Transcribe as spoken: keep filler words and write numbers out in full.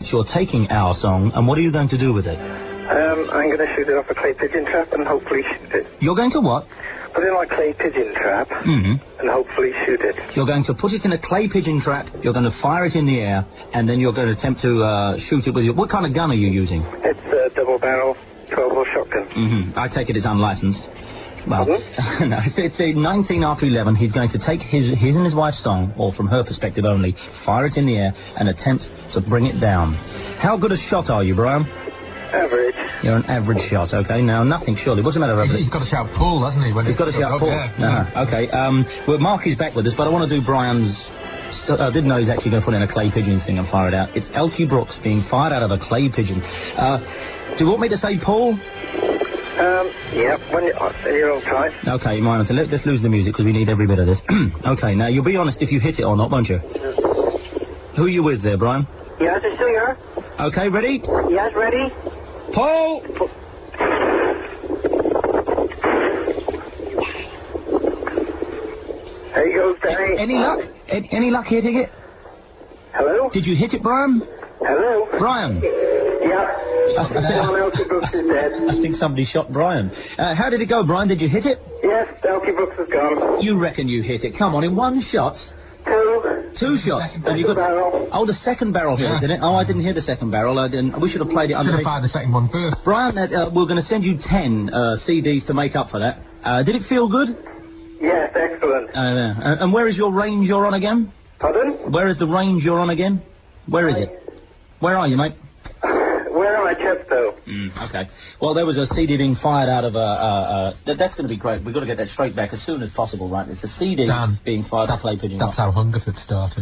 You're taking our song, and what are you going to do with it? Um, I'm going to shoot it off a clay pigeon trap and hopefully shoot it. You're going to what? Put it in a clay pigeon trap Mm-hmm. and hopefully shoot it. You're going to put it in a clay pigeon trap, you're going to fire it in the air, and then you're going to attempt to uh, shoot it with your... What kind of gun are you using? It's a double-barrel twelve-bore shotgun. Mm-hmm. I take it it's unlicensed. Well, mm-hmm. no, it's, it's a nineteen after eleven. He's going to take his, his and his wife's song, or from her perspective only, fire it in the air, and attempt to bring it down. How good a shot are you, Brian? Average. You're an average shot, okay? Now, nothing, surely. What's the matter, He's, he's got to shout pull, hasn't he? When he's got to shout pull. Yeah. Uh-huh. Okay, um, well, Mark is back with us, but I want to do Brian's... I uh, didn't know he's actually going to put in a clay pigeon thing and fire it out. It's Elkie Brooks being fired out of a clay pigeon. Uh, do you want me to say pull? Um, yeah, when you, uh, in your own time. Okay, Myron, so let, let's lose the music because we need every bit of this. Okay, now, you'll be honest if you hit it or not, won't you? Who are you with there, Brian? Yes, a singer. Okay, ready? Yes, ready? Pull! There you go, Danny. Any luck? Any, any luck hitting it? Hello? Did you hit it, Brian? Hello? Brian? Yeah. I, Someone else Brooks is dead. I think somebody shot Brian. Uh, how did it go, Brian? Did you hit it? Yes, Elkie Brooks is gone. You reckon you hit it? Come on, in one shot? Two. Two shots. Second you got... barrel. Oh, the second barrel hit Yeah. it, didn't it? Oh, I didn't hear the second barrel. I didn't. We should have played it Should have underneath. fired the second one first. Brian, uh, uh, we're going to send you ten uh, C Ds to make up for that. Uh, did it feel good? Yes, excellent. Uh, uh, and where is your range you're on again? Pardon? Where is the range you're on again? Where is it? Where are you, mate? Where am I, Chepstow? Mm, okay. Well, there was a C D being fired out of a... Uh, uh, th- that's going to be great. We've got to get that straight back as soon as possible, right? It's a C D Dan, being fired out of clay pigeon. That's how Hungerford started.